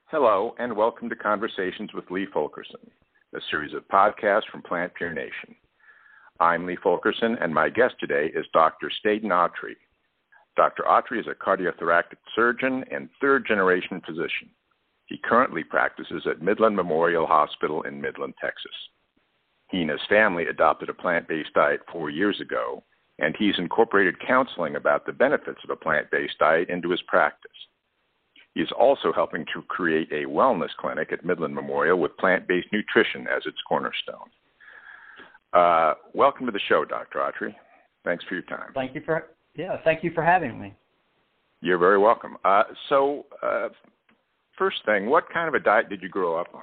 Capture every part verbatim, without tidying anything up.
Hello, and welcome to Conversations with Lee Fulkerson, a series of podcasts from Plant Pure Nation. I'm Lee Fulkerson, and my guest today is Doctor Staten Autry. Doctor Autry is a cardiothoracic surgeon and third-generation physician. He currently practices at Midland Memorial Hospital in Midland, Texas. He and his family adopted a plant-based diet four years ago, and he's incorporated counseling about the benefits of a plant-based diet into his practice. He is also helping to create a wellness clinic at Midland Memorial with plant-based nutrition as its cornerstone. Uh, welcome to the show, Doctor Autry. Thanks for your time. Thank you for yeah. Thank you for having me. You're very welcome. Uh, so, uh, first thing, what kind of a diet did you grow up on?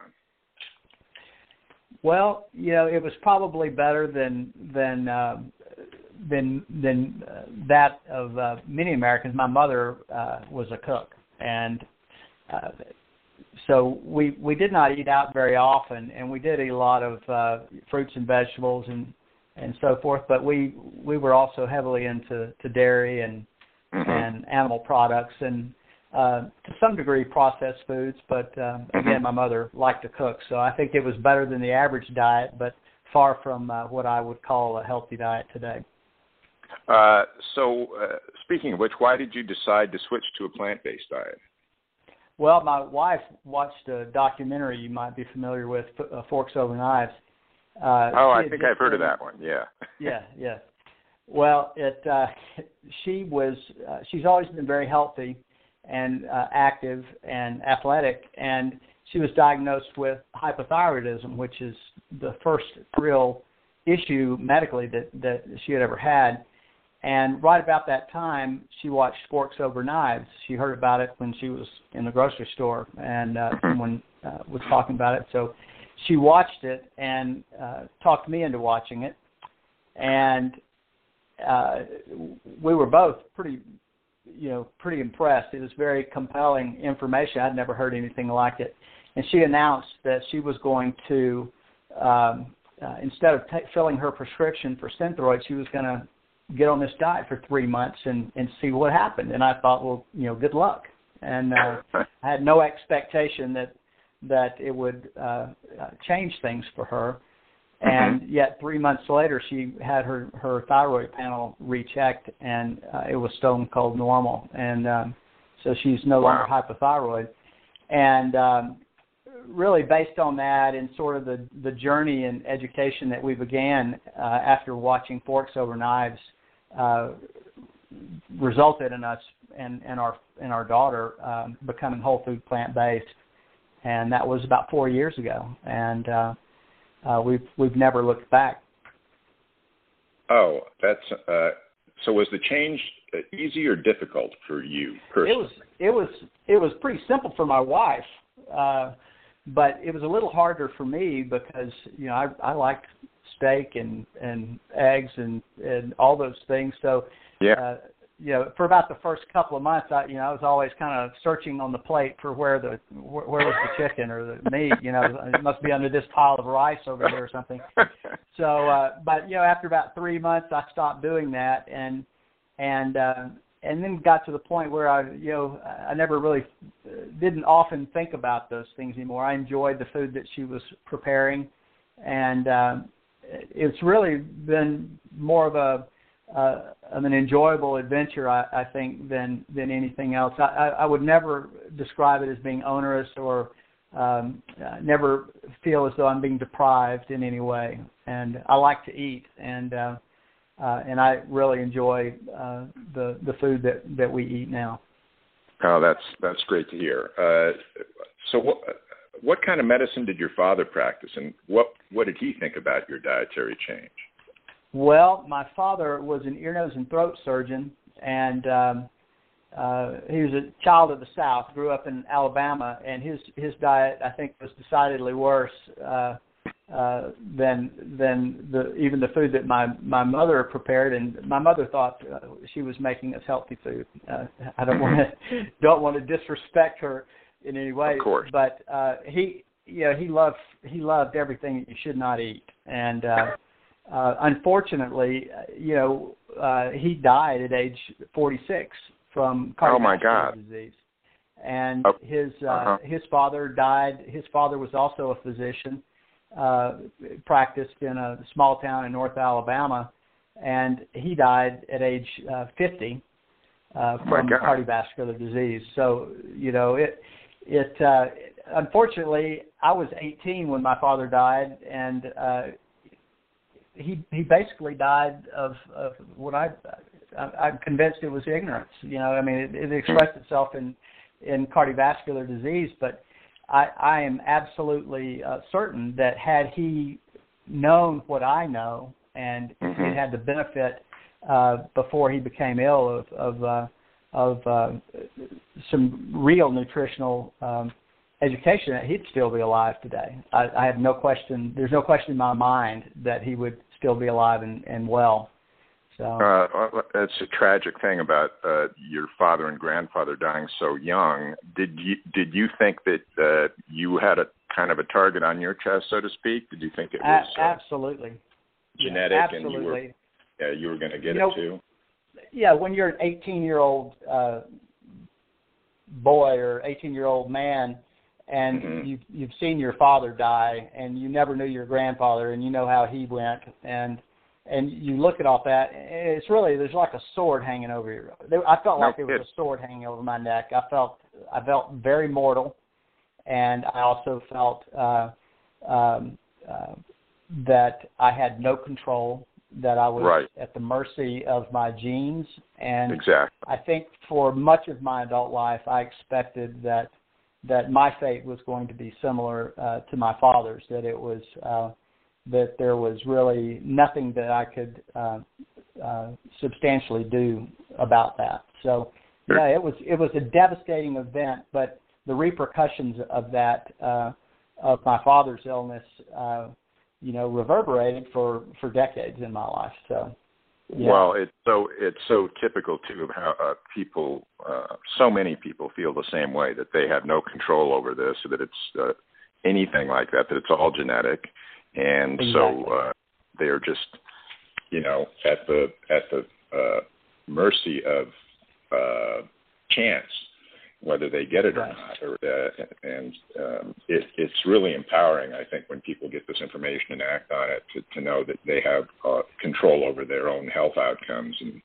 Well, you know, it was probably better than than uh, than than uh, that of uh, many Americans. My mother uh, was a cook. And uh, so we we did not eat out very often, and we did eat a lot of uh, fruits and vegetables and, and so forth. But we we were also heavily into to dairy and mm-hmm. and animal products and uh, to some degree processed foods. But uh, mm-hmm. again, my mother liked to cook, so I think it was better than the average diet, but far from uh, what I would call a healthy diet today. Uh, so, uh, speaking of which, why did you decide to switch to a plant-based diet? Well, my wife watched a documentary you might be familiar with, uh, Forks Over Knives. Uh, oh, I think I've heard been, of that one. Yeah. yeah, yeah. Well, it uh, she was uh, she's always been very healthy and uh, active and athletic, and she was diagnosed with hypothyroidism, which is the first real issue medically that, that she had ever had. And right about that time, she watched Forks Over Knives. She heard about it when she was in the grocery store, and uh, someone uh, was talking about it. So she watched it and uh, talked me into watching it. And uh, we were both pretty, you know, pretty impressed. It was very compelling information. I'd never heard anything like it. And she announced that she was going to, um, uh, instead of t- filling her prescription for Synthroid, she was going to get on this diet for three months and, and see what happened. And I thought, well, you know, good luck. And uh, I had no expectation that that it would uh, change things for her. And yet three months later, she had her, her thyroid panel rechecked, and uh, it was stone cold normal. And um, so she's no longer wow. hypothyroid. And um, really based on that and sort of the, the journey and education that we began uh, after watching Forks Over Knives, Uh, resulted in us and, and our and our daughter um, becoming whole food plant based, and that was about four years ago, and uh, uh, we've we've never looked back. Oh, that's uh, so. Was the change easy or difficult for you personally? It was it was it was pretty simple for my wife, uh, but it was a little harder for me because you know I I liked steak and, and eggs and, and all those things. So, yeah. uh, you know, for about the first couple of months, I, you know, I was always kind of searching on the plate for where the where, where was the chicken or the meat. You know, it must be under this pile of rice over here or something. So, uh, but you know, after about three months, I stopped doing that, and and uh, and then got to the point where I, you know, I never really didn't often think about those things anymore. I enjoyed the food that she was preparing, and um, it's really been more of a uh, of an enjoyable adventure, I, I think, than than anything else. I, I would never describe it as being onerous or um, uh, never feel as though I'm being deprived in any way. And I like to eat, and uh, uh, and I really enjoy uh, the the food that, that we eat now. Oh, that's that's great to hear. Uh, so what? What kind of medicine did your father practice, and what, what did he think about your dietary change? Well, my father was an ear, nose, and throat surgeon, and um, uh, he was a child of the South, grew up in Alabama, and his, his diet, I think, was decidedly worse uh, uh, than than the, even the food that my, my mother prepared. And my mother thought uh, she was making us healthy food. Uh, I don't want to don't want to disrespect her in any way, of course. But uh, he, you know, he loved he loved everything that you should not eat, and uh, uh, unfortunately, you know, uh, he died at age forty-six from cardiovascular oh my God. disease. and oh. his uh, uh-huh. his father died. His father was also a physician, uh, practiced in a small town in North Alabama, and he died at age uh, fifty uh, from cardiovascular disease. So, you know, it it uh, unfortunately, I was eighteen when my father died, and uh, he he basically died of, of what I, I I'm convinced it was ignorance. You know, I mean, it, it expressed itself in in cardiovascular disease, but I, I am absolutely uh, certain that had he known what I know, and mm-hmm. he had the benefit uh, before he became ill of of, uh, of uh, some real nutritional um, education, he'd still be alive today. I, I have no question. There's no question in my mind that he would still be alive and, and well. So uh, it's a tragic thing about uh, your father and grandfather dying so young. Did you did you think that uh, you had a kind of a target on your chest, so to speak? Did you think it was uh, absolutely genetic, yeah, absolutely. and you were yeah, you were going to get you it know, too? Yeah, when you're an eighteen-year-old uh, boy or eighteen-year-old man, and mm-hmm. you've, you've seen your father die, and you never knew your grandfather, and you know how he went, and and you look at all that, it's really, there's like a sword hanging over your, I felt no like there was kid. a sword hanging over my neck. I felt, I felt very mortal, and I also felt uh, um, uh, that I had no control, that I was right. at the mercy of my genes, and exactly. I think for much of my adult life, I expected that that my fate was going to be similar uh, to my father's, that it was uh, that there was really nothing that I could uh, uh, substantially do about that. So, sure. yeah, it was it was a devastating event, but the repercussions of that, uh, of my father's illness, uh, you know, reverberated for, for decades in my life. So, yeah. Well, it's so it's so typical too of how uh, people, uh, so many people feel the same way, that they have no control over this, that it's uh, anything like that, that it's all genetic, and exactly. so uh, they are just, you know, at the at the uh, mercy of uh, chance, whether they get it or right. not. Or, uh, and um, it, it's really empowering, I think, when people get this information and act on it, to, to know that they have uh, control over their own health outcomes. And,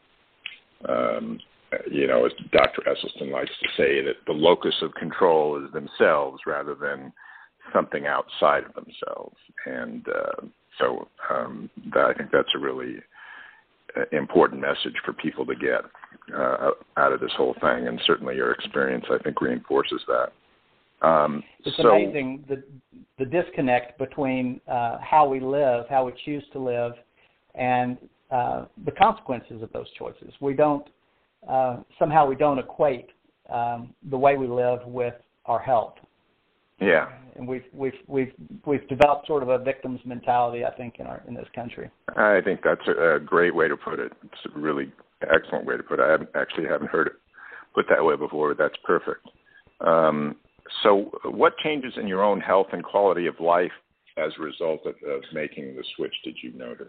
um, you know, as Doctor Esselstyn likes to say, that the locus of control is themselves rather than something outside of themselves. And uh, so um, that, I think that's a really important message for people to get uh, out of this whole thing, and certainly your experience, I think, reinforces that. Um, it's so, amazing the the disconnect between uh, how we live, how we choose to live, and uh, the consequences of those choices. We don't uh, somehow we don't equate um, the way we live with our health. Yeah, and we've we've we've we've developed sort of a victim's mentality, I think, in our in this country. I think that's a, a great way to put it. It's a really excellent way to put it. I haven't, actually haven't heard it put that way before, but that's perfect. Um, so what changes in your own health and quality of life as a result of, of making the switch did you notice?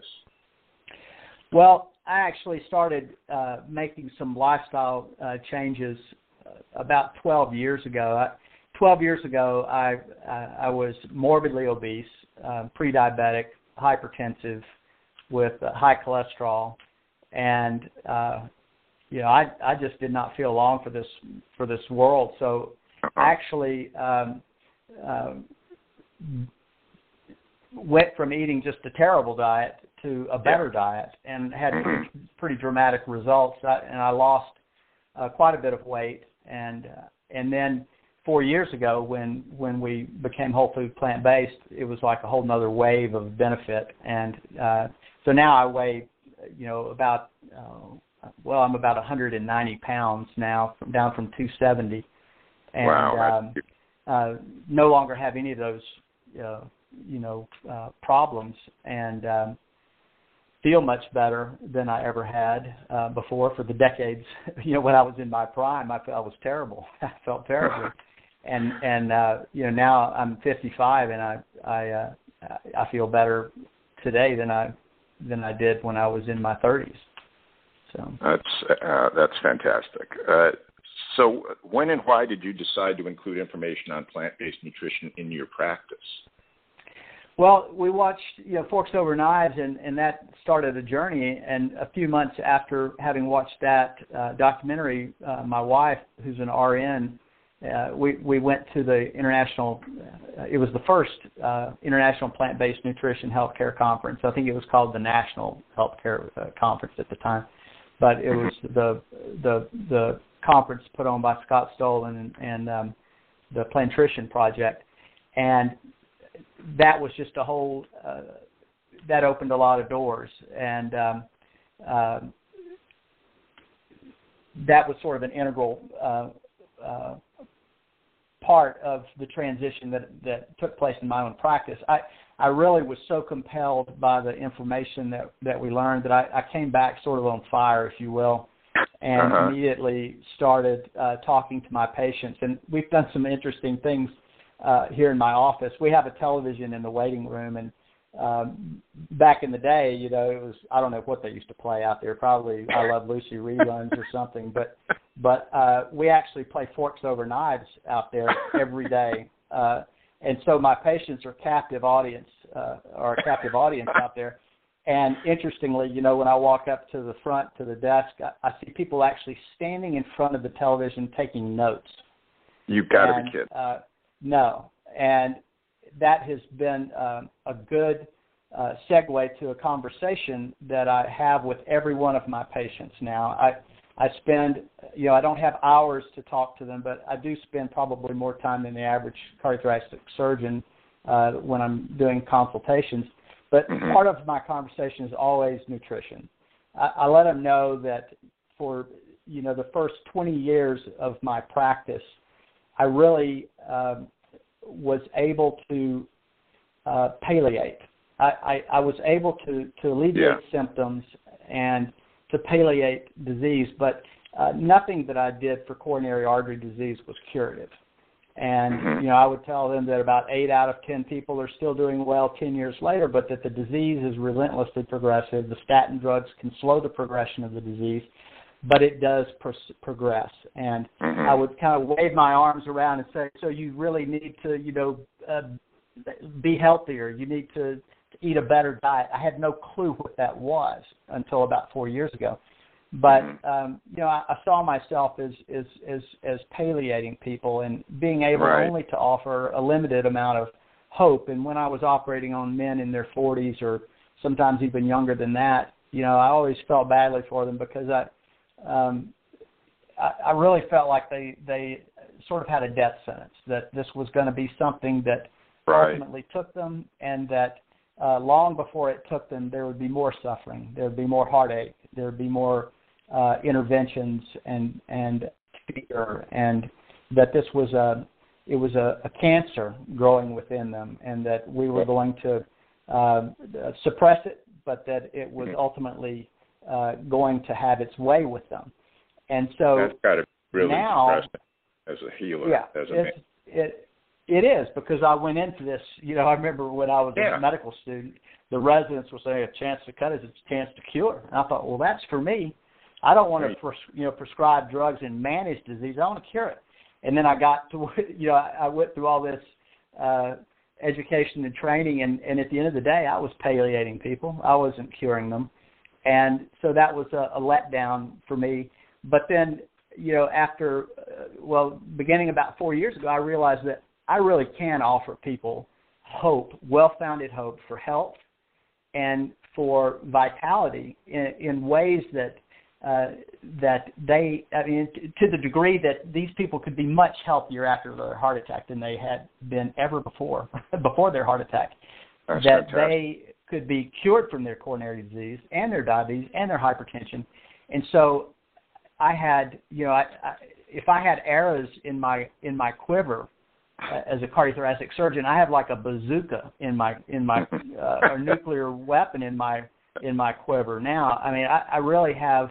Well, I actually started uh, making some lifestyle uh, changes about twelve years ago. I, twelve years ago, I, uh, I was morbidly obese, uh, pre-diabetic, hypertensive, with uh, high cholesterol, and uh, you know, I, I just did not feel long for this for this world. So, actually, um, uh, went from eating just a terrible diet to a better yeah. diet, and had pretty, pretty dramatic results. I, and I lost uh, quite a bit of weight, and uh, and then. Four years ago, when, when we became whole food plant based, it was like a whole nother wave of benefit, and uh, so now I weigh, you know, about uh, well, I'm about one hundred ninety pounds now, from, down from two seventy, and wow. um, uh, no longer have any of those, uh, you know, uh, problems, and um, feel much better than I ever had uh, before. For the decades, you know, when I was in my prime, I felt I was terrible. I felt terrible. And and uh, you know, now I'm fifty-five, and I I uh, I feel better today than I than I did when I was in my thirties. So that's uh, that's fantastic. Uh, So when and why did you decide to include information on plant-based nutrition in your practice? Well, we watched, you know, Forks Over Knives, and, and that started a journey. And a few months after having watched that uh, documentary, uh, my wife, who's an R N, uh, we, we went to the international, uh, it was the first uh, International Plant-Based Nutrition Healthcare Conference. I think it was called the National Healthcare uh, Conference at the time. But it was the the the conference put on by Scott Stolen and, and um, the Plantrition Project. And that was just a whole, uh, that opened a lot of doors. And um, uh, that was sort of an integral uh, uh, part of the transition that, that took place in my own practice. I, I really was so compelled by the information that, that we learned that I, I came back sort of on fire, if you will, and uh-huh. immediately started uh, talking to my patients. And we've done some interesting things uh, here in my office. We have a television in the waiting room, and um, back in the day, you know, it was, I don't know what they used to play out there, probably I Love Lucy reruns or something, but but uh, we actually play Forks Over Knives out there every day. Uh, and so my patients are captive audience, uh, or a captive audience out there. And interestingly, you know, when I walk up to the front, to the desk, I, I see people actually standing in front of the television taking notes. You've got and, to be kidding. Uh, no. And that has been um, a good uh, segue to a conversation that I have with every one of my patients now. I I spend, you know, I don't have hours to talk to them, but I do spend probably more time than the average cardiothoracic surgeon uh, when I'm doing consultations. But mm-hmm. part of my conversation is always nutrition. I, I let them know that for, you know, the first twenty years of my practice, I really um, was able to uh, palliate. I, I, I was able to, to alleviate yeah. symptoms and to palliate disease, but uh, nothing that I did for coronary artery disease was curative. And, mm-hmm. you know, I would tell them that about eight out of ten people are still doing well ten years later, but that the disease is relentlessly progressive. The statin drugs can slow the progression of the disease, but it does pro- progress. And mm-hmm. I would kind of wave my arms around and say, so you really need to, you know, uh, be healthier. You need to eat a better diet. I had no clue what that was until about four years ago. But, mm-hmm. um, you know, I, I saw myself as, as, as, as palliating people and being able right. only to offer a limited amount of hope. And when I was operating on men in their forties or sometimes even younger than that, you know, I always felt badly for them because I, um, I, I really felt like they, they sort of had a death sentence, that this was going to be something that right. ultimately took them, and that uh, long before it took them, there would be more suffering, there would be more heartache, there would be more uh, interventions and and fear, and that this was a it was a, a cancer growing within them, and that we were going to uh, suppress it, but that it was ultimately uh, going to have its way with them. And so that's got to really now, depressing as a healer, yeah, as a man. It, It is, because I went into this, you know, I remember when I was yeah. a medical student, the residents would say a chance to cut is a chance to cure. And I thought, well, that's for me. I don't want right. to, pres- you know, prescribe drugs and manage disease. I want to cure it. And then I got to, you know, I, I went through all this uh, education and training, and, and at the end of the day, I was palliating people. I wasn't curing them. And so that was a, a letdown for me. But then, you know, after, uh, well, beginning about four years ago, I realized that I really can offer people hope, well-founded hope for health and for vitality in, in ways that uh, that they, I mean, to the degree that these people could be much healthier after their heart attack than they had been ever before, before their heart attack. That's that fantastic. They could be cured from their coronary disease and their diabetes and their hypertension. And so I had, you know, I, I, if I had arrows in my in my quiver, as a cardiothoracic surgeon, I have like a bazooka in my in my uh, or nuclear weapon in my in my quiver. Now, I mean, I, I really have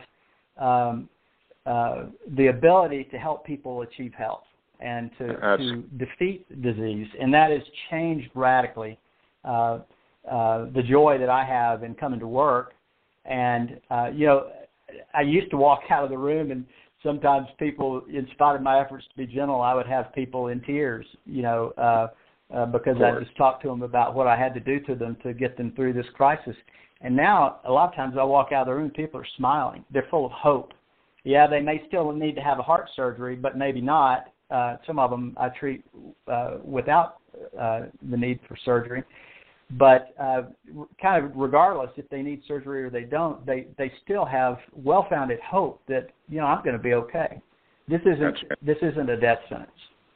um, uh, the ability to help people achieve health and to, to defeat disease, and that has changed radically uh, uh, the joy that I have in coming to work. And uh, you know, I used to walk out of the room and sometimes people, in spite of my efforts to be gentle, I would have people in tears, you know, uh, uh, because I just talked to them about what I had to do to them to get them through this crisis. And now, a lot of times I walk out of the room, people are smiling. They're full of hope. Yeah, they may still need to have a heart surgery, but maybe not. Uh, some of them I treat uh, without uh, the need for surgery. But uh, kind of regardless if they need surgery or they don't, they, they still have well-founded hope that, you know, I'm going to be okay. This isn't right. this isn't a death sentence.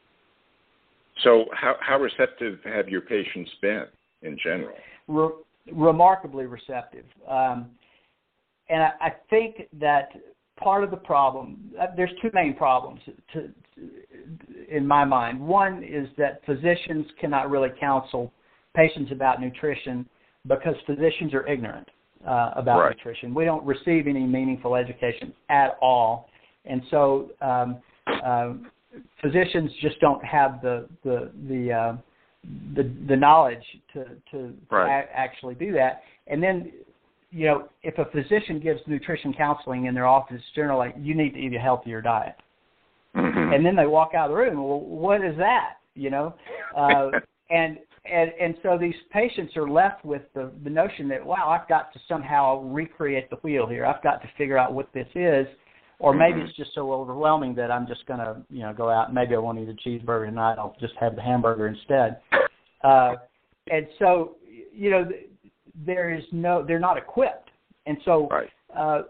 So how, how receptive have your patients been in general? Re- remarkably receptive. Um, and I, I think that part of the problem, uh, there's two main problems to, to, in my mind. One is that physicians cannot really counsel patients about nutrition because physicians are ignorant uh, about right. nutrition. We don't receive any meaningful education at all. And so um, uh, physicians just don't have the the the uh, the, the knowledge to, to, right. to a- actually do that. And then, you know, if a physician gives nutrition counseling in their office, it's generally, you need to eat a healthier diet. Mm-hmm. And then they walk out of the room, well, what is that, you know? Uh, and And and so these patients are left with the, the notion that, wow, I've got to somehow recreate the wheel here. I've got to figure out what this is, or maybe mm-hmm. it's just so overwhelming that I'm just going to, you know, go out and maybe I won't eat a cheeseburger tonight. I'll just have the hamburger instead. Uh, and so, you know, there is no, they're not equipped. And so, right. uh,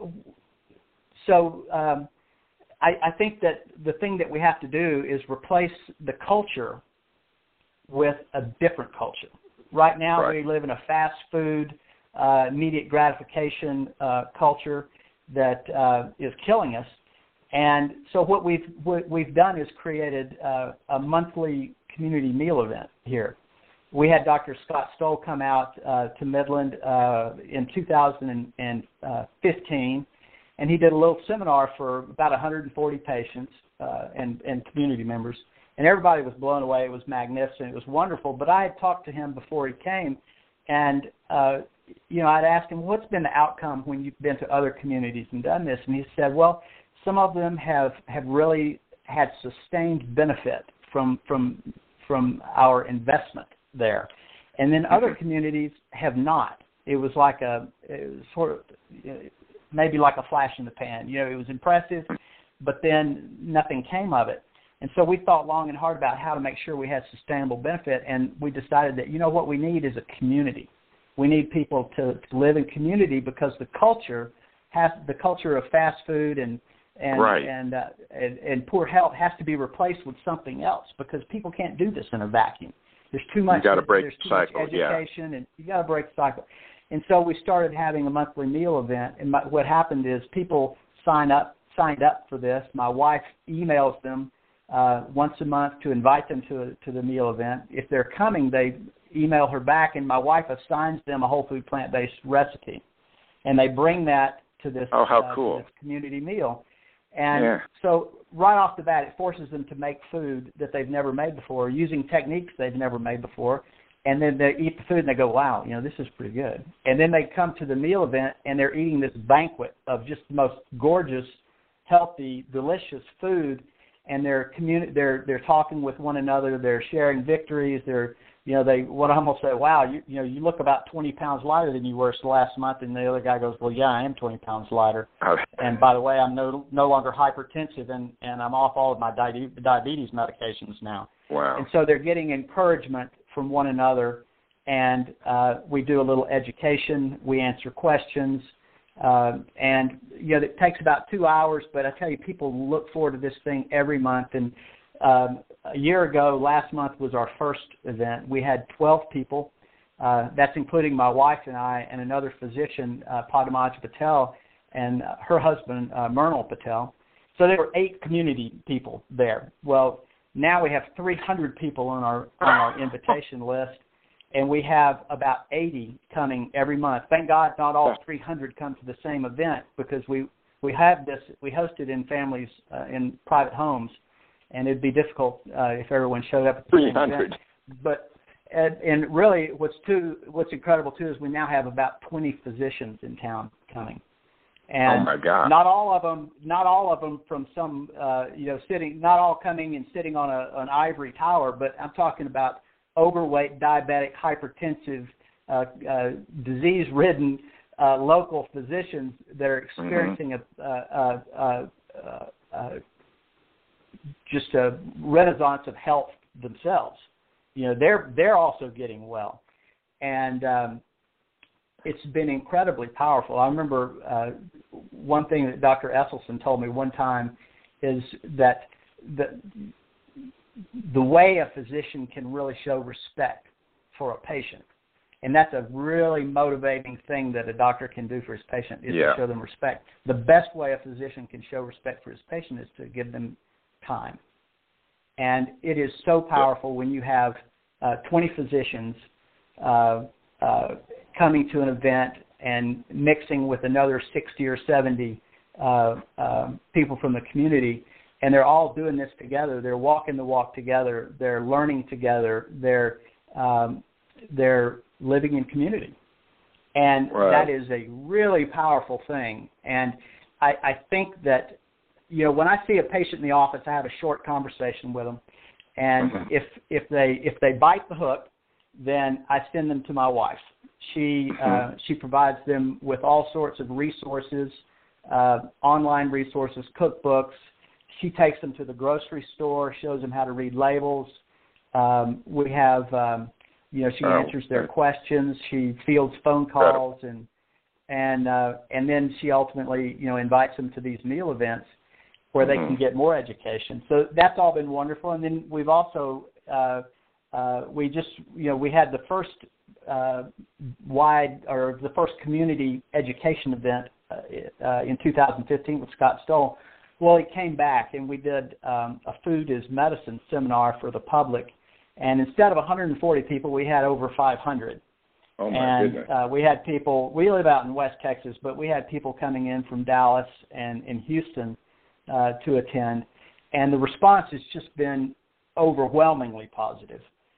so um, I, I think that the thing that we have to do is replace the culture with a different culture. Right now, right. we live in a fast food, uh, immediate gratification uh, culture that uh, is killing us. And so what we've what we've done is created uh, a monthly community meal event here. We had Doctor Scott Stoll come out uh, to Midland uh, in two thousand fifteen, and he did a little seminar for about one hundred forty patients uh, and, and community members. And everybody was blown away. It was magnificent. It was wonderful. But I had talked to him before he came, and, uh, you know, I'd asked him, what's been the outcome when you've been to other communities and done this? And he said, well, some of them have, have really had sustained benefit from from from our investment there. And then other communities have not. It was like a, it was sort of, maybe like a flash in the pan. You know, it was impressive, but then nothing came of it. And so we thought long and hard about how to make sure we had sustainable benefit, and we decided that, you know, what we need is a community. We need people to, to live in community because the culture has the culture of fast food and and right. and, uh, and and poor health has to be replaced with something else because people can't do this in a vacuum. There's too much. You got to break there's too the cycle. much education, yeah. and you got to break the cycle. And so we started having a monthly meal event, and my, what happened is people sign up signed up for this. My wife emails them Uh, once a month to invite them to a, to the meal event. If they're coming, they email her back, and my wife assigns them a whole food plant-based recipe, and they bring that to this, oh, how uh, cool. to this community meal. And yeah. so right off the bat, it forces them to make food that they've never made before, using techniques they've never made before, and then they eat the food and they go, wow, you know, this is pretty good. And then they come to the meal event, and they're eating this banquet of just the most gorgeous, healthy, delicious food. And they're communi- they're they're talking with one another. They're sharing victories. They're you know they would almost say, "Wow, you you know you look about twenty pounds lighter than you were last month." And the other guy goes, "Well, yeah, I am twenty pounds lighter. And by the way, I'm no no longer hypertensive, and, and I'm off all of my di- diabetes medications now." Wow! And so they're getting encouragement from one another, and uh, we do a little education. We answer questions. Uh, and, you know, it takes about two hours, but I tell you, people look forward to this thing every month. And um, a year ago, last month was our first event. We had twelve people. Uh, that's including my wife and I and another physician, uh, Padmaj Patel, and her husband, uh, Mernal Patel. So there were eight community people there. Well, now we have three hundred people on our on our invitation list. And we have about eighty coming every month. Thank God not all three hundred come to the same event because we, we have this, we host it in families uh, in private homes, and it'd be difficult uh, if everyone showed up at the same event. But, and, and really what's too, what's incredible too is we now have about twenty physicians in town coming. And oh my God. not all of them, not all of them from some, uh, you know, sitting, not all coming and sitting on a, an ivory tower, but I'm talking about overweight, diabetic, hypertensive, uh, uh, disease-ridden uh, local physicians that are experiencing mm-hmm. a, a, a, a, a just a renaissance of health themselves. You know, they're they're also getting well, and um, it's been incredibly powerful. I remember uh, one thing that Doctor Esselstyn told me one time is that the the way a physician can really show respect for a patient, and that's a really motivating thing that a doctor can do for his patient is yeah. to show them respect. The best way a physician can show respect for his patient is to give them time. And it is so powerful when you have uh, twenty physicians uh, uh, coming to an event and mixing with another sixty or seventy uh, uh, people from the community, and they're all doing this together. They're walking the walk together. They're learning together. They're um, they're living in community, and right. that is a really powerful thing. And I, I think that. You know, when I see a patient in the office, I have a short conversation with them, and mm-hmm. if if they if they bite the hook, then I send them to my wife. She mm-hmm. uh, she provides them with all sorts of resources, uh, online resources, cookbooks. She takes them to the grocery store, shows them how to read labels. Um, we have, um, you know, she oh, answers their okay. questions. She fields phone calls, and and uh, and then she ultimately, you know, invites them to these meal events where they can get more education. So that's all been wonderful. And then we've also, uh, uh, we just, you know, we had the first uh, wide or the first community education event uh, uh, in two thousand fifteen with Scott Stoll. Well, he came back and we did um, a food is medicine seminar for the public. And instead of one hundred forty people, we had over five hundred. Oh, my and goodness. Uh, we had people, we live out in West Texas, but we had people coming in from Dallas and in Houston Uh, to attend, and the response has just been overwhelmingly positive.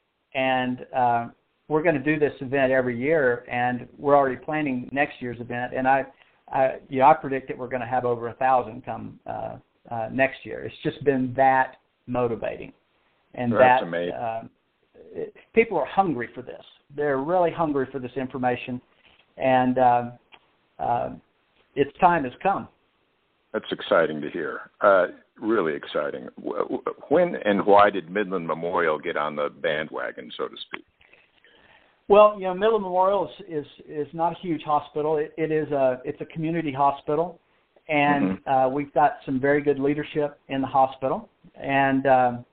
And uh, we're going to do this event every year, and we're already planning next year's event. And I, I you know, I predict that we're going to have over a thousand come uh, uh, next year. It's just been that motivating, and That's that amazing. Uh, it, people are hungry for this. They're really hungry for this information, and uh, uh, its time has come. That's exciting to hear. Uh, really exciting. When and why did Midland Memorial get on the bandwagon, so to speak? Well, you know, Midland Memorial is is, is not a huge hospital. It, it is a it's a community hospital, and mm-hmm. uh, we've got some very good leadership in the hospital. And um,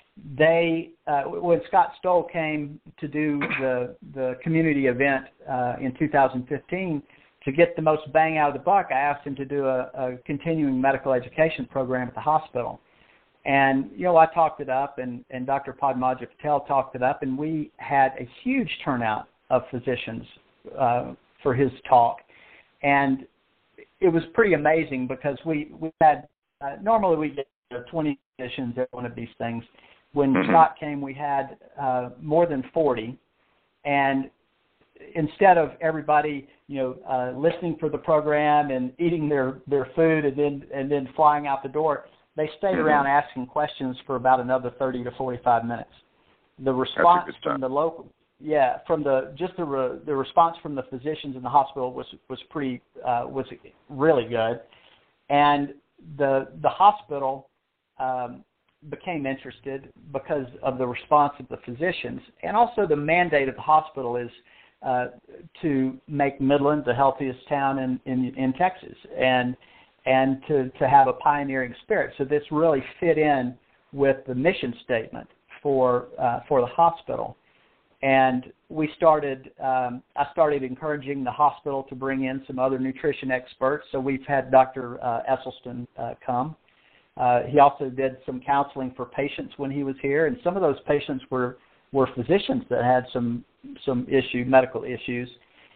they, uh, when Scott Stoll came to do the the community event uh, in two thousand fifteen. To get the most bang out of the buck, I asked him to do a, a continuing medical education program at the hospital. And, you know, I talked it up, and, and Doctor Padmaja Patel talked it up, and we had a huge turnout of physicians uh, for his talk. And it was pretty amazing because we, we had, uh, normally we get you know, twenty physicians at one of these things. When mm-hmm. Scott came, we had uh, more than forty. And instead of everybody, you know, uh, listening for the program and eating their, their food and then and then flying out the door, they stayed mm-hmm. around asking questions for about another thirty to forty-five minutes. The response from the local, yeah, from the just the re, the response from the physicians in the hospital was was pretty uh, was really good, and the the hospital um, became interested because of the response of the physicians, and also the mandate of the hospital is. Uh, to make Midland the healthiest town in, in, in Texas and and to, to have a pioneering spirit. So this really fit in with the mission statement for uh, for the hospital. And we started, um, I started encouraging the hospital to bring in some other nutrition experts. So we've had Doctor Uh, Esselstyn uh, come. Uh, he also did some counseling for patients when he was here, and some of those patients were were physicians that had some some issue medical issues,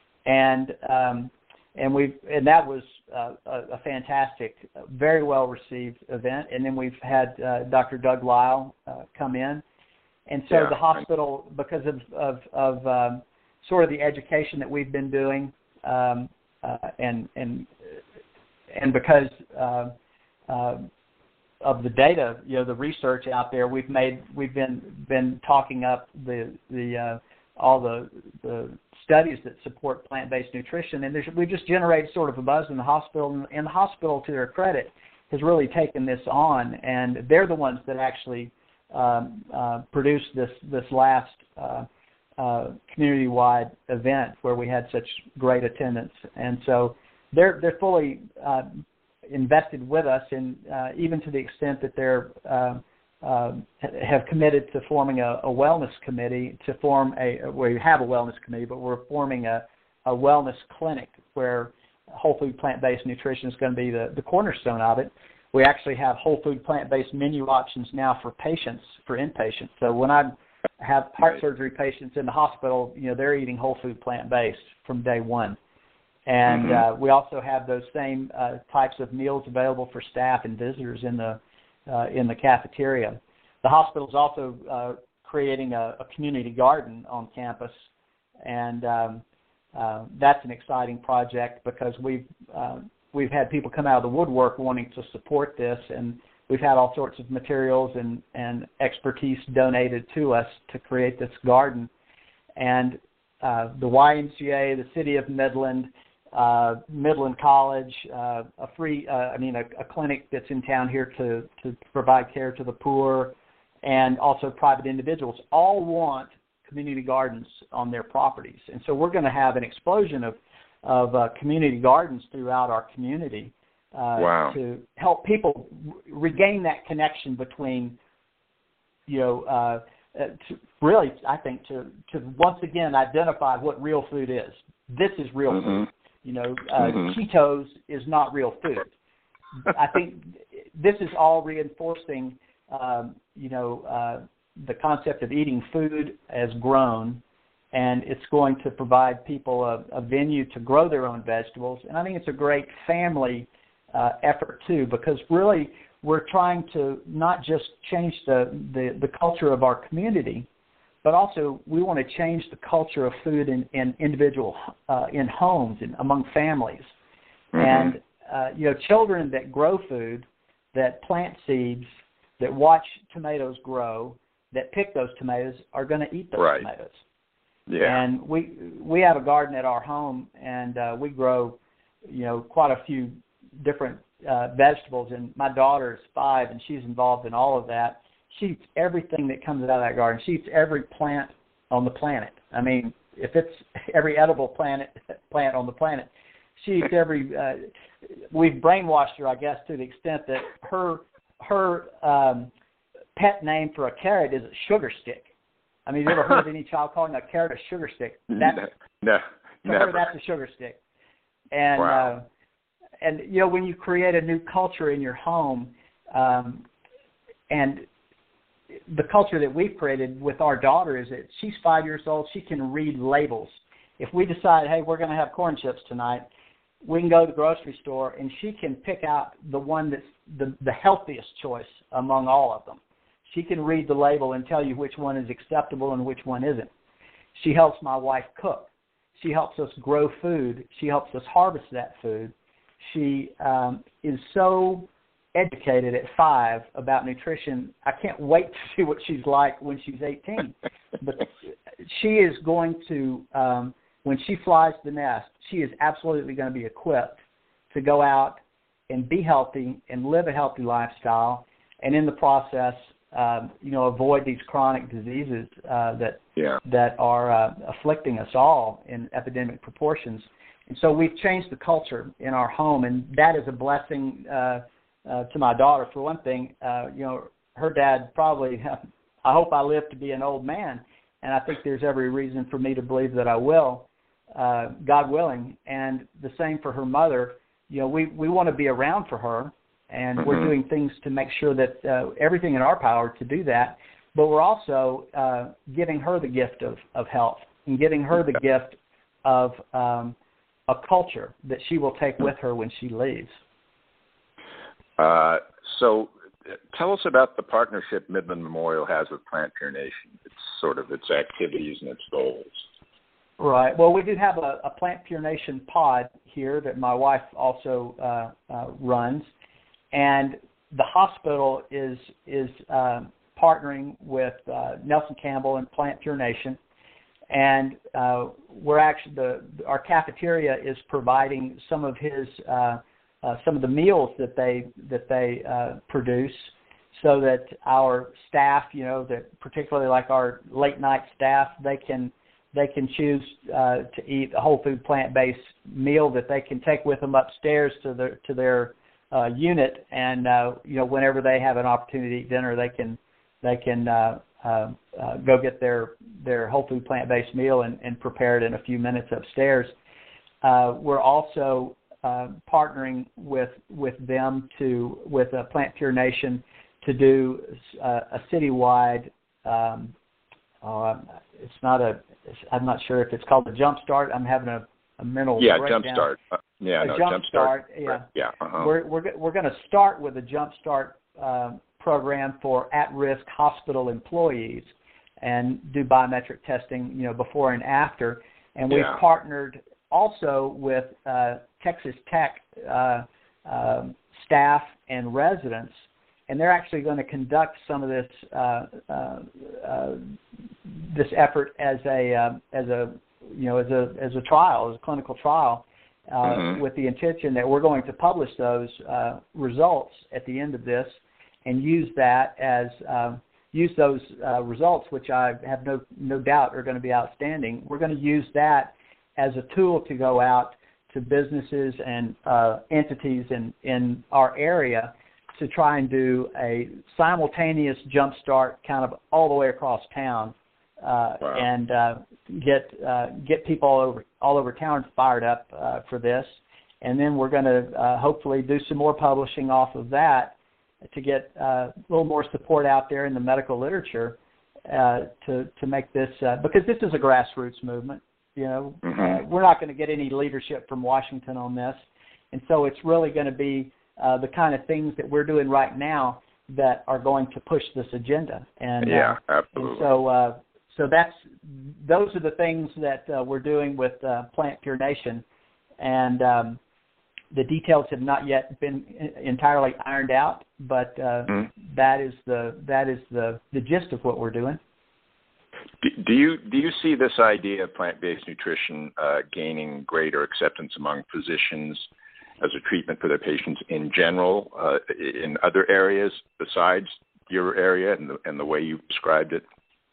and um, and we and that was uh, a, a fantastic, very well received event. And then we've had uh, Doctor Doug Lyle uh, come in, and so yeah. the hospital, because of of, of um, sort of the education that we've been doing, um, uh, and and and because uh, uh, of the data, you know, the research out there, we've made we've been been talking up the the uh, all the the studies that support plant-based nutrition, and there's, we've just generated sort of a buzz in the hospital. And the hospital, to their credit, has really taken this on, and they're the ones that actually um, uh, produced this this last uh, uh, community-wide event where we had such great attendance. And so they're they're fully uh, invested with us, and uh, even to the extent that they're uh, uh, have committed to forming a, a wellness committee to form a. We have a wellness committee, but we're forming a, a wellness clinic where whole food plant-based nutrition is going to be the, the cornerstone of it. We actually have whole food plant-based menu options now for patients, for inpatients. So when I have heart surgery patients in the hospital, you know, they're eating whole food plant-based from day one. And mm-hmm. uh, we also have those same uh, types of meals available for staff and visitors in the uh, in the cafeteria. The hospital is also uh, creating a, a community garden on campus, and um, uh, that's an exciting project because we've uh, we've had people come out of the woodwork wanting to support this, and we've had all sorts of materials and, and expertise donated to us to create this garden. And uh, the Y M C A, the City of Midland, uh, Midland College, uh, a free, uh, I mean, a, a clinic that's in town here to, to provide care to the poor, and also private individuals, all want community gardens on their properties. And so we're going to have an explosion of, of uh, community gardens throughout our community uh, wow. to help people re- regain that connection between, you know, uh, uh, to really, I think, to, to once again identify what real food is. This is real mm-hmm. food. You know, uh, mm-hmm. Cheetos is not real food. I think this is all reinforcing, um, you know, uh, the concept of eating food as grown, and it's going to provide people a, a venue to grow their own vegetables. And I think it's a great family uh, effort, too, because really we're trying to not just change the, the, the culture of our community, but also we want to change the culture of food in, in individual, uh, in homes and among families. Mm-hmm. And, uh, you know, children that grow food, that plant seeds, that watch tomatoes grow, that pick those tomatoes are going to eat those right. tomatoes. Yeah. And we we have a garden at our home, and uh, we grow, you know, quite a few different uh, vegetables. And my daughter is five, and she's involved in all of that. She eats everything that comes out of that garden. She eats every plant on the planet. I mean, if it's every edible planet plant on the planet, she eats every. Uh, we've brainwashed her, I guess, to the extent that her her um, pet name for a carrot is a sugar stick. I mean, have you ever heard any child calling a carrot a sugar stick? That's, no, to never. her, that's a sugar stick. And wow. uh, and you know, when you create a new culture in your home, um, and the culture that we've created with our daughter is that she's five years old. She can read labels. If we decide, hey, we're going to have corn chips tonight, we can go to the grocery store and she can pick out the one that's the, the healthiest choice among all of them. She can read the label and tell you which one is acceptable and which one isn't. She helps my wife cook. She helps us grow food. She helps us harvest that food. She um, is so educated at five about nutrition. I can't wait to see what she's like when she's eighteen. But she is going to, um, when she flies the nest, she is absolutely going to be equipped to go out and be healthy and live a healthy lifestyle, and in the process, um, you know, avoid these chronic diseases uh, that yeah. that are uh, afflicting us all in epidemic proportions. And so we've changed the culture in our home, and that is a blessing uh, uh, to my daughter. For one thing, uh, you know, her dad probably, I hope I live to be an old man, and I think there's every reason for me to believe that I will, uh, God willing. And the same for her mother. You know, we, we want to be around for her, and mm-hmm. we're doing things to make sure that uh, everything in our power to do that. But we're also uh, giving her the gift of, of health and giving her the gift of um, a culture that she will take with her when she leaves. Uh, so tell us about the partnership Midland Memorial has with Plant Pure Nation. It's sort of its activities and its goals. Right. Well, we do have a, a Plant Pure Nation pod here that my wife also uh, uh, runs, and the hospital is is uh, partnering with uh, Nelson Campbell and Plant Pure Nation, and uh, we're actually the our cafeteria is providing some of his uh, uh, some of the meals that they that they uh, produce, so that our staff, you know, that particularly like our late night staff, they can. They can choose uh, to eat a whole food plant-based meal that they can take with them upstairs to their to their uh, unit, and uh, you know, whenever they have an opportunity to eat dinner, they can they can uh, uh, uh, go get their their whole food plant-based meal and, and prepare it in a few minutes upstairs. Uh, we're also uh, partnering with with them to with uh, Plant Pure Nation to do uh, a citywide. Um, uh, it's not a I'm not sure if it's called a jump start. I'm having a, a mental yeah breakdown. jump start. Uh, yeah, a no, jump, jump start. start. Yeah, yeah. Uh-huh. We're we're we're going to start with a jump start uh, program for at-risk hospital employees, and do biometric testing, you know, before and after. And we've yeah. partnered also with uh, Texas Tech uh, uh, staff and residents. And they're actually going to conduct some of this uh, uh, uh, this effort as a uh, as a you know as a as a trial, as a clinical trial, uh, mm-hmm. with the intention that we're going to publish those uh, results at the end of this, and use that as uh, use those uh, results, which I have no no doubt are going to be outstanding. We're going to use that as a tool to go out to businesses and uh, entities in in our area, to try and do a simultaneous jump start kind of all the way across town, uh, wow. and uh, get uh, get people all over all over town fired up uh, for this. And then we're going to uh, hopefully do some more publishing off of that to get uh, a little more support out there in the medical literature uh, to to make this uh, because this is a grassroots movement. You know, mm-hmm. uh, we're not going to get any leadership from Washington on this, and so it's really going to be Uh, the kind of things that we're doing right now that are going to push this agenda. And yeah, uh, absolutely. And so, uh, so that's those are the things that uh, we're doing with uh, Plant Pure Nation, and um, the details have not yet been entirely ironed out. But uh, mm-hmm. that is the that is the, the gist of what we're doing. Do, do you do you see this idea of plant-based nutrition uh, gaining greater acceptance among physicians as a treatment for their patients in general, uh, in other areas besides your area and the, and the way you described it?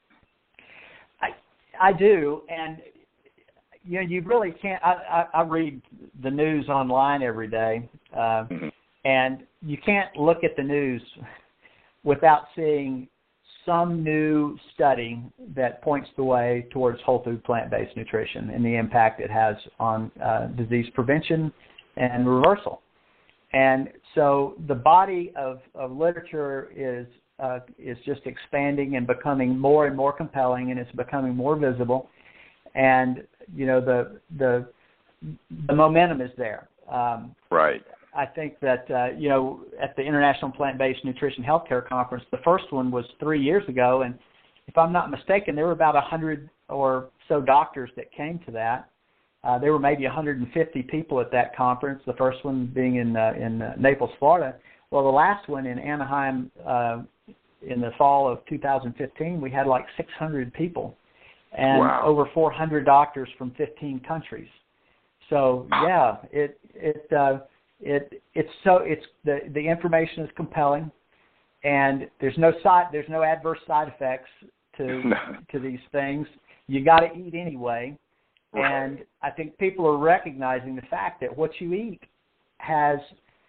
I I do, and you know, you really can't. I, I, I read the news online every day, uh, mm-hmm. and you can't look at the news without seeing some new study that points the way towards whole food plant-based nutrition and the impact it has on uh, disease prevention and reversal. And so the body of, of literature is uh, is just expanding and becoming more and more compelling, and it's becoming more visible. And you know, the the the momentum is there. Um, right. I think that uh, you know, at the International Plant-Based Nutrition Healthcare Conference, the first one was three years ago, and if I'm not mistaken, there were about a hundred or so doctors that came to that. Uh, there were maybe one hundred fifty people at that conference, the first one being in uh, in uh, Naples, Florida. Well, the last one in Anaheim uh, in the fall of two thousand fifteen, we had like six hundred people and wow. over four hundred doctors from fifteen countries. So, yeah, it it uh, it it's so it's the the information is compelling, and there's no side there's no adverse side effects to no. to these things. You got to eat anyway. And I think people are recognizing the fact that what you eat has,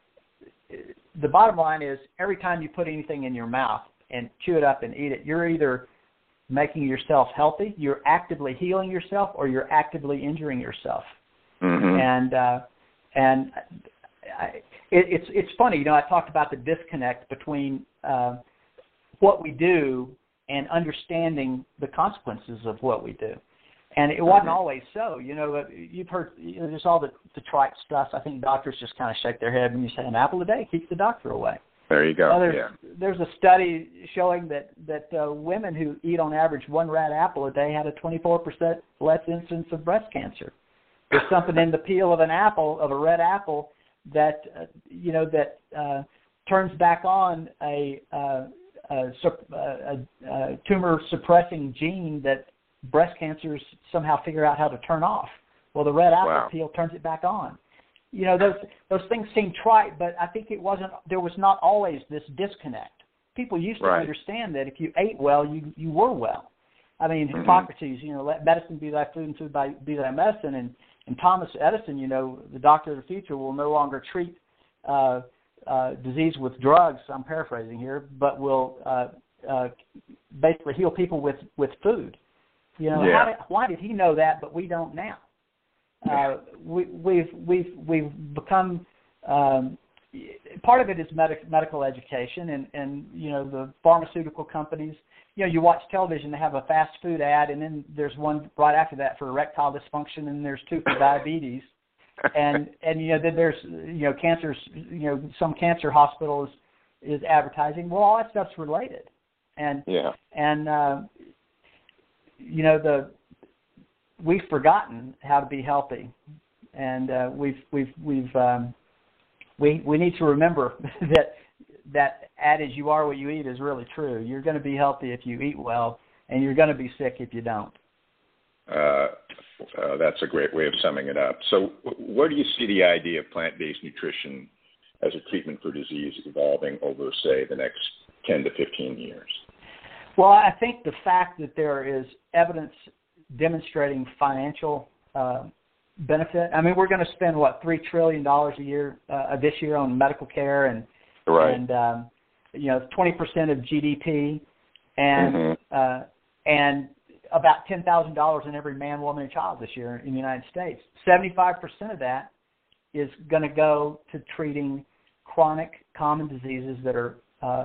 the bottom line is every time you put anything in your mouth and chew it up and eat it, you're either making yourself healthy, you're actively healing yourself, or you're actively injuring yourself. Mm-hmm. And uh, and I, it, it's it's funny, you know, I talked about the disconnect between uh, what we do and understanding the consequences of what we do. And it wasn't always so. You know, you've heard, you know, there's all the, the trite stuff. I think doctors just kind of shake their head when you say an apple a day keeps the doctor away. There you go. Well, there's, yeah. there's a study showing that, that uh, women who eat on average one red apple a day had a twenty-four percent less incidence of breast cancer. There's something in the peel of an apple, of a red apple, that, uh, you know, that uh, turns back on a, uh, a, a, a tumor-suppressing gene that breast cancers somehow figure out how to turn off. Well, the red apple wow. peel turns it back on. You know, those those things seem trite, but I think it wasn't. There was not always this disconnect. People used to right. understand that if you ate well, you you were well. I mean, mm-hmm. Hippocrates, you know, let medicine be thy food and food by, be thy medicine, and and Thomas Edison, you know, the doctor of the future will no longer treat uh, uh, disease with drugs. I'm paraphrasing here, but will uh, uh, basically heal people with with food. You know, yeah. how did, why did he know that, but we don't now? Uh, we, we've we've we've become um, part of it is medic, medical education, and, and you know the pharmaceutical companies. You know, you watch television, they have a fast food ad, and then there's one right after that for erectile dysfunction, and there's two for diabetes, and and you know then there's you know cancers. You know, some cancer hospital is, is advertising. Well, all that stuff's related, and yeah. and uh, you know the. We've forgotten how to be healthy, and uh, we've we've we've um, we we need to remember that that adage "you are what you eat" is really true. You're going to be healthy if you eat well, and you're going to be sick if you don't. Uh, uh, that's a great way of summing it up. So, where do you see the idea of plant-based nutrition as a treatment for disease evolving over, say, the next ten to fifteen years? Well, I think the fact that there is evidence demonstrating financial uh, benefit. I mean, we're going to spend what three trillion dollars a year uh, this year on medical care, and right. and um, you know twenty percent of G D P, and mm-hmm. uh, and about ten thousand dollars in every man, woman, and child this year in the United States. Seventy-five percent of that is going to go to treating chronic, common diseases that are uh,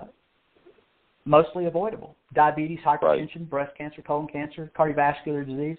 mostly avoidable: diabetes, hypertension, right. breast cancer, colon cancer, cardiovascular disease.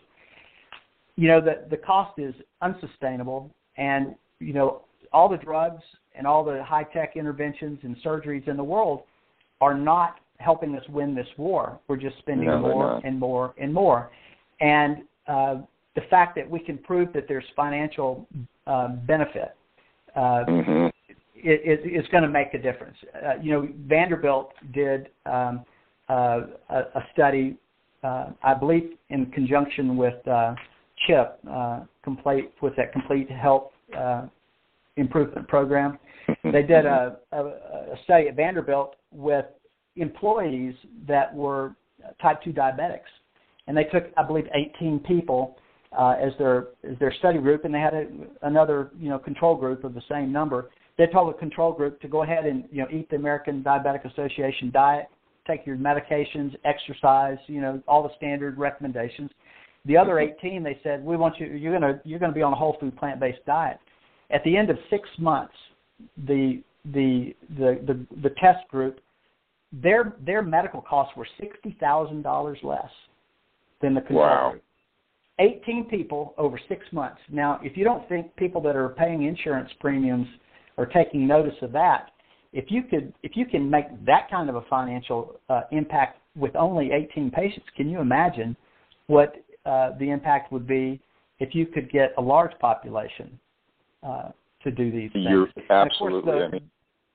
You know, the the cost is unsustainable, and you know all the drugs and all the high tech interventions and surgeries in the world are not helping us win this war. We're just spending no, more and more and more, and uh, the fact that we can prove that there's financial uh, benefit. Uh, mm-hmm. It, it, it's going to make a difference. Uh, you know, Vanderbilt did um, uh, a, a study, uh, I believe, in conjunction with uh, CHIP, uh, complete with that Complete Health uh, Improvement Program. They did a, a, a study at Vanderbilt with employees that were type two diabetics, and they took, I believe, eighteen people uh, as their as their study group, and they had a, another you know control group of the same number. They told the control group to go ahead and you know eat the American Diabetic Association diet, take your medications, exercise, you know all the standard recommendations. The other eighteen, they said, we want you. You're gonna you're gonna be on a whole food plant based diet. At the end of six months, the the the the, the test group, their their medical costs were sixty thousand dollars less than the control wow. group. eighteen people over six months. Now, if you don't think people that are paying insurance premiums or taking notice of that, if you could, if you can make that kind of a financial uh, impact with only eighteen patients, can you imagine what uh, the impact would be if you could get a large population uh, to do these things? You're and absolutely. The, I mean,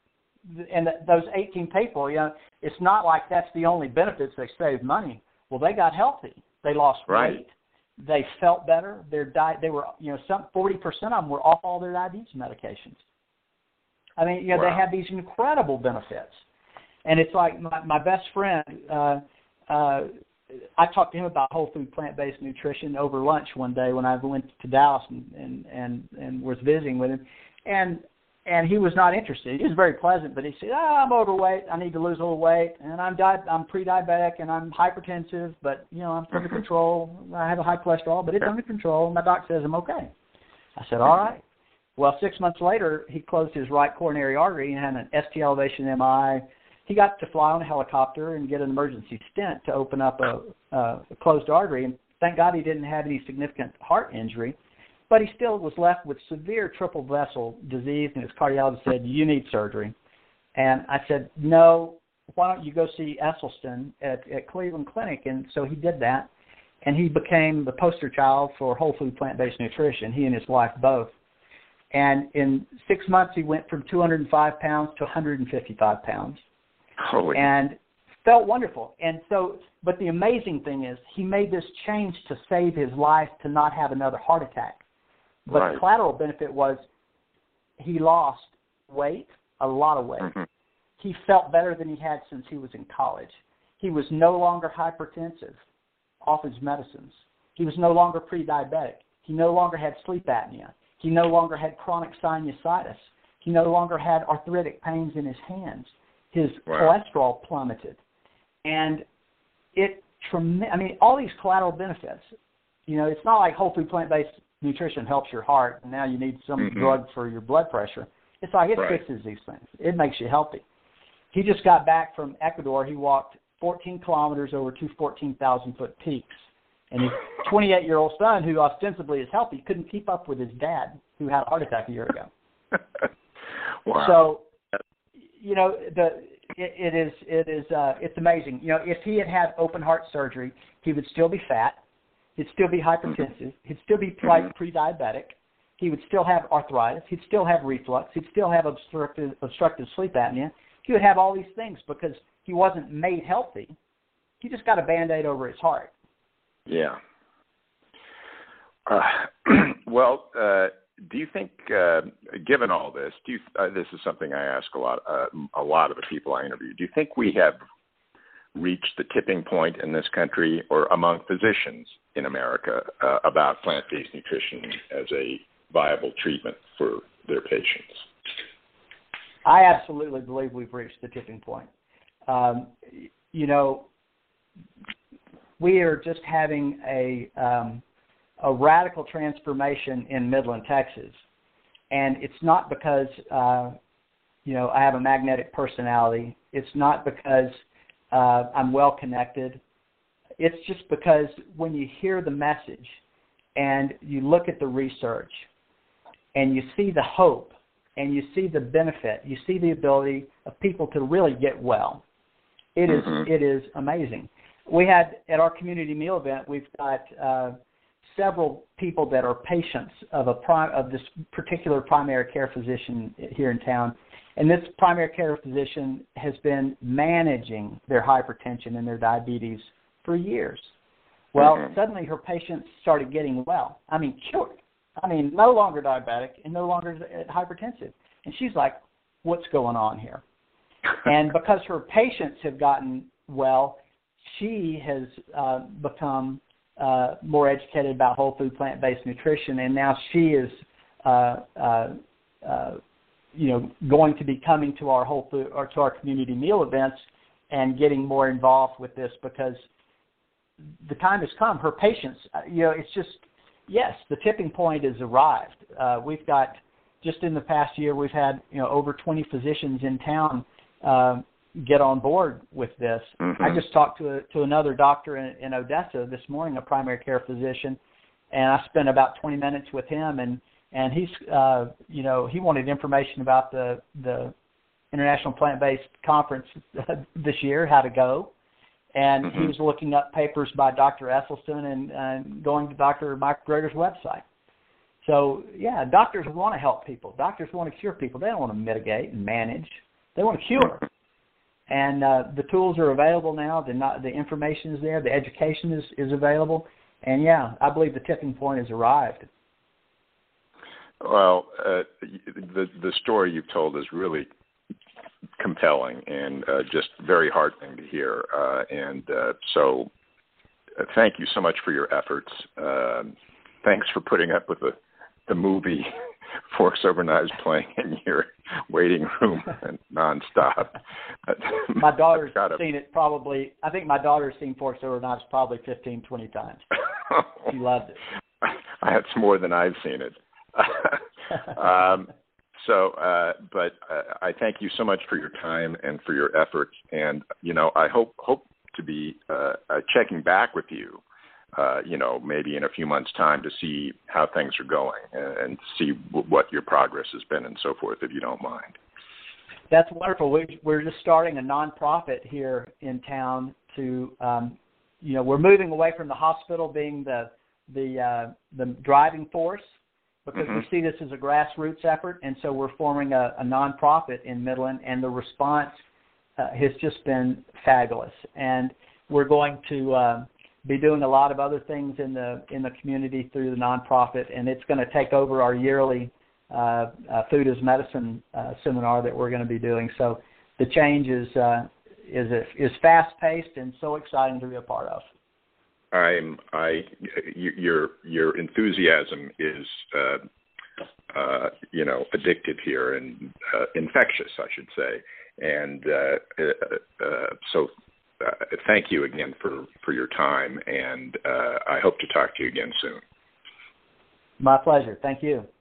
and the, those eighteen people, you know, it's not like that's the only benefits. They saved money. Well, they got healthy. They lost right. weight. They felt better. Their diet, they were, you know, some forty percent of them were off all their diabetes medications. I mean, you know, wow. they have these incredible benefits. And it's like my, my best friend, uh, uh, I talked to him about whole food plant-based nutrition over lunch one day when I went to Dallas and, and, and, and was visiting with him. And and he was not interested. He was very pleasant, but he said, oh, I'm overweight. I need to lose a little weight. And I'm di- I'm pre-diabetic and I'm hypertensive, but, you know, I'm under control. I have a high cholesterol, but it's under control. My doc says I'm okay. I said, all right. Well, six months later, he closed his right coronary artery and had an S T elevation M I. He got to fly on a helicopter and get an emergency stent to open up a, a closed artery. And thank God he didn't have any significant heart injury, but he still was left with severe triple vessel disease, and his cardiologist said, you need surgery. And I said, no, why don't you go see Esselstyn at, at Cleveland Clinic? And so he did that, and he became the poster child for whole food plant-based nutrition, he and his wife both. And in six months, he went from two hundred five pounds to one hundred fifty-five pounds. Holy. And felt wonderful. And so, but the amazing thing is he made this change to save his life, to not have another heart attack. But right. the collateral benefit was he lost weight, a lot of weight. Mm-hmm. He felt better than he had since he was in college. He was no longer hypertensive off his medicines. He was no longer pre-diabetic. He no longer had sleep apnea. He no longer had chronic sinusitis. He no longer had arthritic pains in his hands. His wow. cholesterol plummeted. And it, I mean, all these collateral benefits, you know, it's not like whole food plant-based nutrition helps your heart and now you need some mm-hmm. drug for your blood pressure. It's like it right. fixes these things. It makes you healthy. He just got back from Ecuador. He walked fourteen kilometers over two fourteen thousand foot peaks. And his twenty-eight-year-old son, who ostensibly is healthy, couldn't keep up with his dad, who had a heart attack a year ago. Wow. So, you know, the it, it is it is uh, it's amazing. You know, if he had had open heart surgery, he would still be fat. He'd still be hypertensive. Mm-hmm. He'd still be pre- mm-hmm. pre-diabetic. He would still have arthritis. He'd still have reflux. He'd still have obstructive obstructive sleep apnea. He would have all these things because he wasn't made healthy. He just got a Band-Aid over his heart. Yeah. Uh, well, uh, do you think, uh, given all this, do you, uh, this is something I ask a lot, uh, a lot of the people I interview. Do you think we have reached the tipping point in this country, or among physicians in America, uh, about plant-based nutrition as a viable treatment for their patients? I absolutely believe we've reached the tipping point. Um, you know, we are just having a um, a radical transformation in Midland, Texas, and it's not because uh, you know I have a magnetic personality. It's not because uh, I'm well connected. It's just because when you hear the message and you look at the research and you see the hope and you see the benefit, you see the ability of people to really get well. It is mm-hmm. it is amazing. We had, at our community meal event, we've got uh, several people that are patients of a prim- of this particular primary care physician here in town. And this primary care physician has been managing their hypertension and their diabetes for years. Well, mm-hmm. suddenly her patients started getting well. I mean, cured. I mean, no longer diabetic and no longer hypertensive. And she's like, what's going on here? And because her patients have gotten well, she has uh, become uh, more educated about whole food plant-based nutrition, and now she is, uh, uh, uh, you know, going to be coming to our whole food or to our community meal events and getting more involved with this because the time has come. Her patients, you know, it's just yes, the tipping point has arrived. Uh, we've got just in the past year, we've had you know over twenty physicians in town. Uh, get on board with this. Mm-hmm. I just talked to a, to another doctor in, in Odessa this morning, a primary care physician, and I spent about twenty minutes with him, and and he's uh, you know he wanted information about the the International Plant-Based Conference this year, how to go, and mm-hmm. he was looking up papers by Doctor Esselstyn and, and going to Doctor Mike Greger's website. So yeah, doctors want to help people. Doctors want to cure people. They don't want to mitigate and manage. They want to cure. And uh, the tools are available now. The, not, the information is there. The education is, is available. And, yeah, I believe the tipping point has arrived. Well, uh, the, the story you've told is really compelling and uh, just very heartening to hear. Uh, and uh, so uh, thank you so much for your efforts. Uh, thanks for putting up with the, the movie Forks Over Knives playing in your waiting room and nonstop. My daughter's seen it probably, I think my daughter's seen Forks Over Knives probably fifteen, twenty times. She loved it. That's more than I've seen it. um, so, uh, but uh, I thank you so much for your time and for your efforts. And, you know, I hope, hope to be uh, uh, checking back with you Uh, you know, maybe in a few months' time to see how things are going and, and see w- what your progress has been and so forth, if you don't mind. That's wonderful. We, we're just starting a nonprofit here in town to, um, you know, we're moving away from the hospital being the the uh, the driving force because mm-hmm. we see this as a grassroots effort, and so we're forming a, a nonprofit in Midland, and the response uh, has just been fabulous. And we're going to uh, be doing a lot of other things in the in the community through the nonprofit, and it's going to take over our yearly uh, uh, Food as Medicine uh, seminar that we're going to be doing. So the change is uh, is is fast paced and so exciting to be a part of. I'm I your your enthusiasm is uh, uh, you know addictive here and uh, infectious, I should say, and uh, uh, uh, so uh, thank you again for, for your time, and uh, I hope to talk to you again soon. My pleasure. Thank you.